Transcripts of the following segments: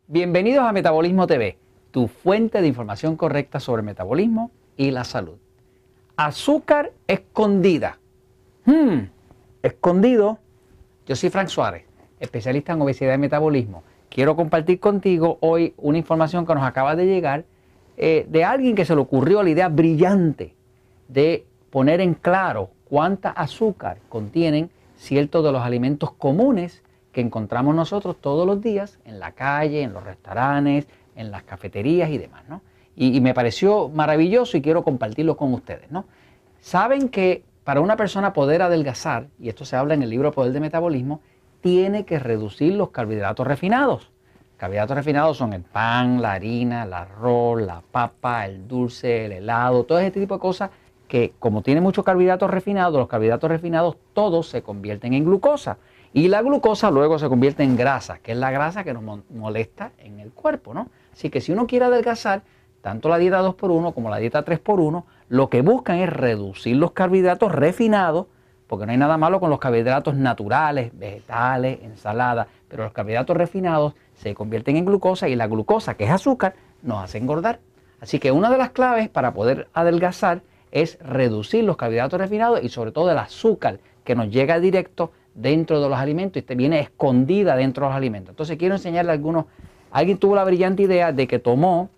Bienvenidos a Metabolismo TV, tu fuente de información correcta sobre el metabolismo y la salud. Azúcar escondida. Escondido. Yo soy Frank Suárez, especialista en obesidad y metabolismo. Quiero compartir contigo hoy una información que nos acaba de llegar de alguien que se le ocurrió la idea brillante de poner en claro cuánta azúcar contienen ciertos de los alimentos comunes que encontramos nosotros todos los días en la calle, en los restaurantes, en las cafeterías y demás, ¿no? Y me pareció maravilloso y quiero compartirlo con ustedes, ¿no? Saben que para una persona poder adelgazar, y esto se habla en el libro Poder de Metabolismo, tiene que reducir los carbohidratos refinados. Carbohidratos refinados son el pan, la harina, el arroz, la papa, el dulce, el helado, todo ese tipo de cosas que como tiene muchos carbohidratos refinados, los carbohidratos refinados todos se convierten en glucosa. Y la glucosa luego se convierte en grasa, que es la grasa que nos molesta en el cuerpo, ¿no? Así que si uno quiere adelgazar, tanto la dieta 2x1 como la dieta 3x1, lo que buscan es reducir los carbohidratos refinados, porque no hay nada malo con los carbohidratos naturales, vegetales, ensaladas, pero los carbohidratos refinados se convierten en glucosa y la glucosa, que es azúcar, nos hace engordar. Así que una de las claves para poder adelgazar es reducir los carbohidratos refinados y sobre todo el azúcar que nos llega directo dentro de los alimentos y viene escondida dentro de los alimentos. Entonces quiero enseñarle algunos. Alguien tuvo la brillante idea de que tomó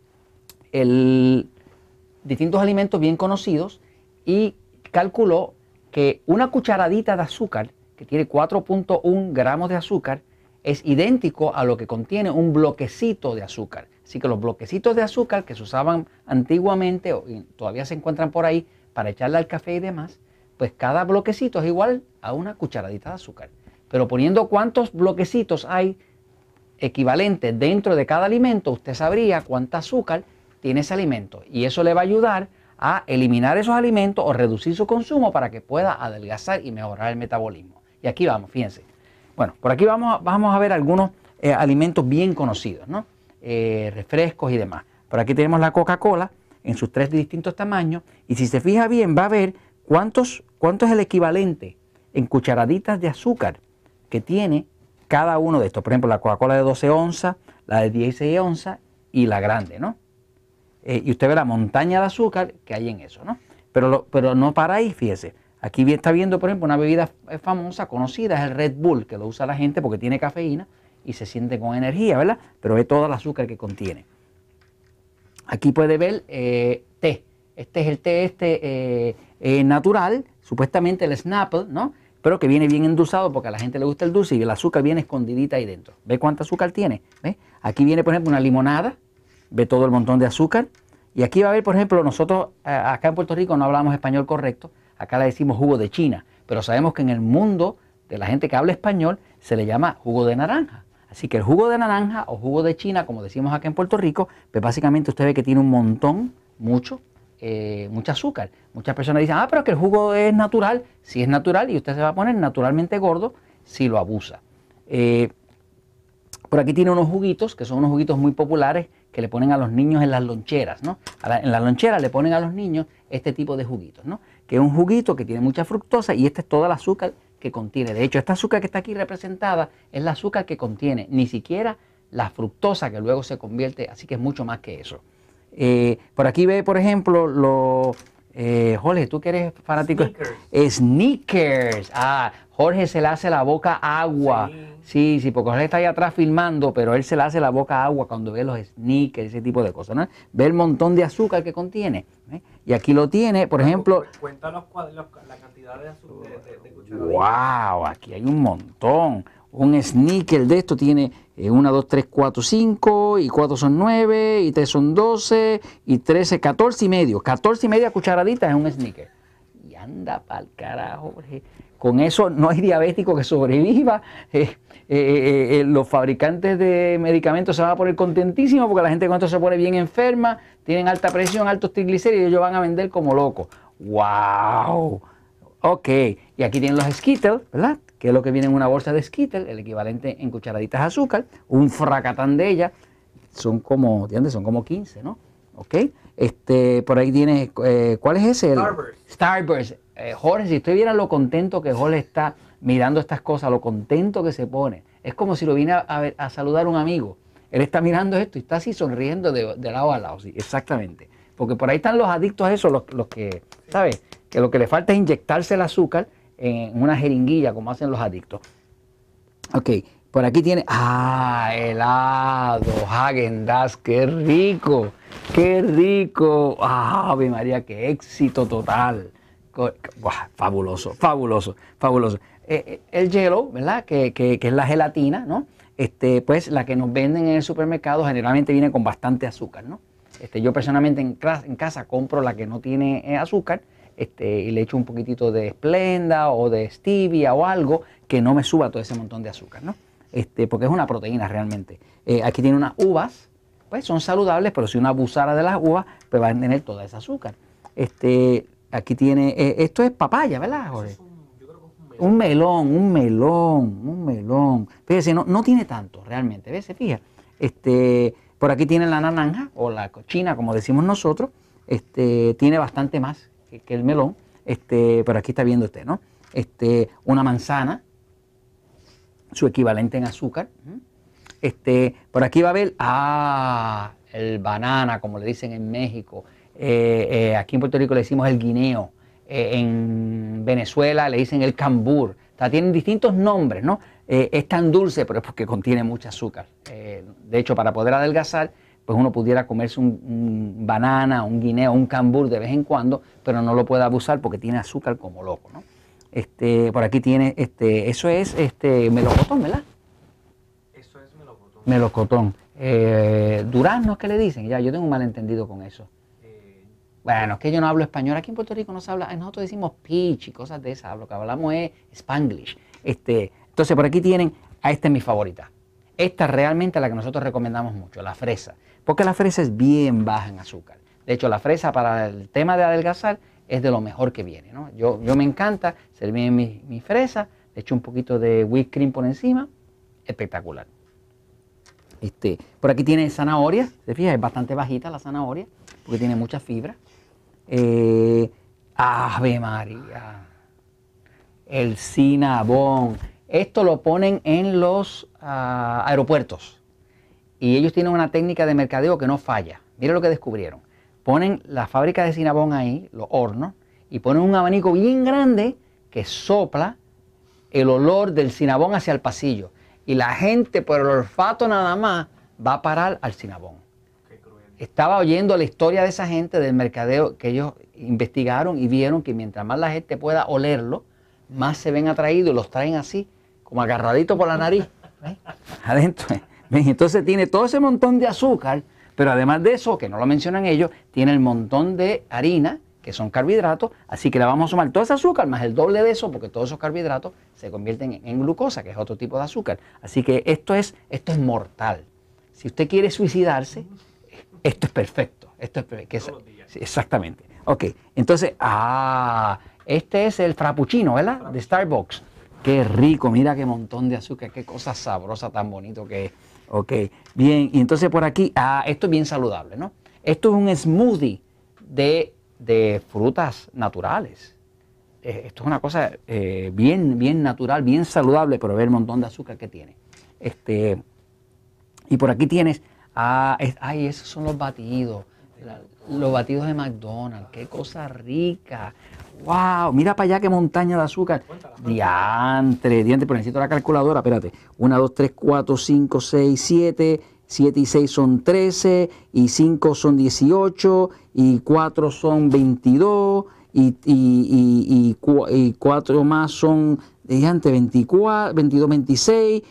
distintos alimentos bien conocidos y calculó que una cucharadita de azúcar, que tiene 4.1 gramos de azúcar, es idéntico a lo que contiene un bloquecito de azúcar. Así que los bloquecitos de azúcar que se usaban antiguamente y todavía se encuentran por ahí para echarle al café y demás, pues cada bloquecito es igual a una cucharadita de azúcar. Pero poniendo cuántos bloquecitos hay equivalentes dentro de cada alimento, usted sabría cuánta azúcar tiene ese alimento. Y eso le va a ayudar a eliminar esos alimentos o reducir su consumo para que pueda adelgazar y mejorar el metabolismo. Y aquí vamos, fíjense. Bueno, por aquí vamos a ver algunos alimentos bien conocidos, ¿no? Refrescos y demás. Por aquí tenemos la Coca-Cola en sus 3 distintos tamaños. Y si se fija bien, va a ver cuánto es el equivalente en cucharaditas de azúcar que tiene cada uno de estos. Por ejemplo, la Coca-Cola de 12 onzas, la de 16 onzas y la grande, ¿no? Y usted ve la montaña de azúcar que hay en eso, ¿no? Pero no para ahí, fíjese. Aquí está viendo, por ejemplo, una bebida famosa, conocida, es el Red Bull, que lo usa la gente porque tiene cafeína y se siente con energía, ¿verdad? Pero ve todo el azúcar que contiene. Aquí puede ver té. Este es el té natural, supuestamente el Snapple, ¿no? Pero que viene bien endulzado porque a la gente le gusta el dulce y el azúcar viene escondidita ahí dentro. ¿Ve cuánto azúcar tiene? ¿Ve? Aquí viene, por ejemplo, una limonada. Ve todo el montón de azúcar. Y aquí va a ver, por ejemplo, nosotros acá en Puerto Rico no hablamos español correcto. Acá le decimos jugo de China. Pero sabemos que en el mundo de la gente que habla español se le llama jugo de naranja. Así que el jugo de naranja o jugo de China, como decimos acá en Puerto Rico, pues básicamente usted ve que tiene un montón, mucho azúcar. Muchas personas dicen, pero que el jugo es natural. Sí es natural y usted se va a poner naturalmente gordo si lo abusa. Por aquí tiene unos juguitos, que son unos juguitos muy populares que le ponen a los niños en las loncheras, ¿no? En las loncheras le ponen a los niños este tipo de juguitos, ¿no? Que es un juguito que tiene mucha fructosa y este es todo el azúcar que contiene. De hecho, esta azúcar que está aquí representada es el azúcar que contiene, ni siquiera la fructosa que luego se convierte, así que es mucho más que eso. Por aquí ve, por ejemplo, Jorge, tú que eres fanático. Snickers. Jorge se le hace la boca agua. Sí, porque Jorge está ahí atrás filmando, pero él se le hace la boca agua cuando ve los Snickers, ese tipo de cosas, ¿no? Ve el montón de azúcar que contiene. Y aquí lo tiene, por ejemplo. Cuéntanos la cantidad de azúcar de cucharadita. ¡Wow! Aquí hay un montón. Un Snicker de esto tiene 1, 2, 3, 4, 5, y 4 son 9, y 3 son 12, y 13, 14 y medio. 14 y media cucharaditas es un Snicker. Y anda pa'l carajo, Jorge. Con eso no hay diabético que sobreviva. Los fabricantes de medicamentos se van a poner contentísimos porque la gente con esto se pone bien enferma, tienen alta presión, altos triglicéridos y ellos van a vender como locos. ¡Wow! Ok, y aquí tienen los Skittles, ¿verdad? Que es lo que viene en una bolsa de Skittles, el equivalente en cucharaditas de azúcar, un fracatán de ellas, son como 15, ¿no? Ok, por ahí tienes, ¿cuál es ese? Starburst. Jorge, si usted viera lo contento que Jorge está mirando estas cosas, lo contento que se pone, es como si lo vine a saludar un amigo. Él está mirando esto y está así sonriendo de lado a lado, sí, exactamente. Porque por ahí están los adictos a eso, los que, ¿sabes? Que lo que le falta es inyectarse el azúcar en una jeringuilla, como hacen los adictos. Ok, por aquí tiene, helado, Häagen-Dazs, qué rico, qué rico. Ave María, qué éxito total. Fabuloso, fabuloso, fabuloso. El hielo, ¿verdad? Que es la gelatina, ¿no? Pues la que nos venden en el supermercado generalmente viene con bastante azúcar, ¿no? Yo personalmente en casa compro la que no tiene azúcar, y le echo un poquitito de Splenda o de Stevia o algo que no me suba todo ese montón de azúcar, ¿no? Porque es una proteína realmente. Aquí tiene unas uvas, pues son saludables, pero si uno abusara de las uvas, pues va a tener toda esa azúcar. Aquí tiene, esto es papaya, ¿verdad, Jorge? Yo creo que es un melón. Un melón. Fíjese, no tiene tanto realmente, ¿ves? Se fija. Por aquí tiene la naranja o la cochina, como decimos nosotros. Tiene bastante más que el melón. Pero aquí está viendo usted, ¿no? Una manzana, su equivalente en azúcar. Por aquí va a ver, el banana, como le dicen en México. Aquí en Puerto Rico le decimos el guineo. En Venezuela le dicen el cambur. O sea, tienen distintos nombres, ¿no? Es tan dulce, pero es porque contiene mucho azúcar. De hecho, para poder adelgazar, pues uno pudiera comerse un banana, un guineo, un cambur de vez en cuando, pero no lo puede abusar porque tiene azúcar como loco, ¿no? Por aquí tiene, eso es melocotón, ¿verdad? Eso es melocotón. Melocotón. Duraznos, ¿qué le dicen? Ya, yo tengo un malentendido con eso. Bueno, es que yo no hablo español. Aquí en Puerto Rico no se habla, nosotros decimos peach y cosas de esas. Lo que hablamos es Spanglish. Entonces, por aquí tienen, esta es mi favorita. Esta es realmente la que nosotros recomendamos mucho, la fresa. Porque la fresa es bien baja en azúcar. De hecho, la fresa para el tema de adelgazar es de lo mejor que viene, ¿no? Yo me encanta servir mi fresa, le echo un poquito de whipped cream por encima, espectacular. Por aquí tiene zanahoria, se fija, es bastante bajita la zanahoria, porque tiene mucha fibra. Ave María, el Cinnabon. Esto lo ponen en los aeropuertos y ellos tienen una técnica de mercadeo que no falla. Mire lo que descubrieron. Ponen la fábrica de Cinnabon ahí, los hornos, y ponen un abanico bien grande que sopla el olor del Cinnabon hacia el pasillo. Y la gente, por el olfato nada más, va a parar al Cinnabon. Estaba oyendo la historia de esa gente del mercadeo que ellos investigaron y vieron que mientras más la gente pueda olerlo, más se ven atraídos y los traen así, como agarraditos por la nariz. ¿Ves? Adentro. ¿Ves? Entonces tiene todo ese montón de azúcar, pero además de eso, que no lo mencionan ellos, tiene el montón de harina, que son carbohidratos, así que le vamos a sumar todo ese azúcar más el doble de eso, porque todos esos carbohidratos se convierten en glucosa, que es otro tipo de azúcar. Así que esto es mortal. Si usted quiere suicidarse, esto es perfecto. Esto es perfecto. Sí, exactamente. Ok, entonces, este es el frappuccino, ¿verdad? De Starbucks. Qué rico, mira qué montón de azúcar, qué cosa sabrosa tan bonito que es. Ok, bien, y entonces por aquí, esto es bien saludable, ¿no? Esto es un smoothie de frutas naturales. Esto es una cosa bien natural, bien saludable, pero ve el montón de azúcar que tiene. Y por aquí tienes, esos son los batidos. Los batidos de McDonald's, qué cosa rica. ¡Wow! Mira para allá qué montaña de azúcar. Diantre, pero necesito la calculadora, espérate. 1, 2, 3, 4, 5, 6, 7. 7 y 6 son 13, y 5 son 18, y 4 son 22, y 4 más son, diantre, 24, 22, 26,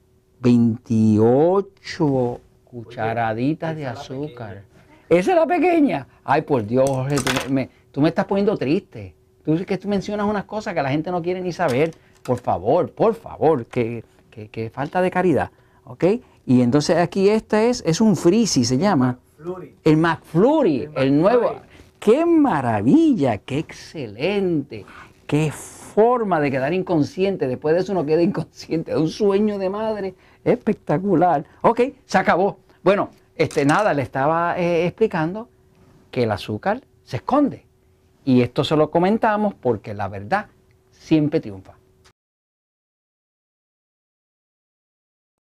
28 cucharaditas de azúcar. ¿Esa es la pequeña? Ay, por Dios, Jorge, tú me estás poniendo triste. Tú mencionas unas cosas que la gente no quiere ni saber. Por favor, que falta de caridad, ¿ok? Y entonces aquí es un Freezy, se llama. El McFlurry, el nuevo. ¡Qué maravilla! ¡Qué excelente! ¡Qué forma de quedar inconsciente! Después de eso uno queda inconsciente. De un sueño de madre espectacular. Ok, se acabó. Bueno, nada, le estaba explicando que el azúcar se esconde. Y esto se lo comentamos porque la verdad siempre triunfa.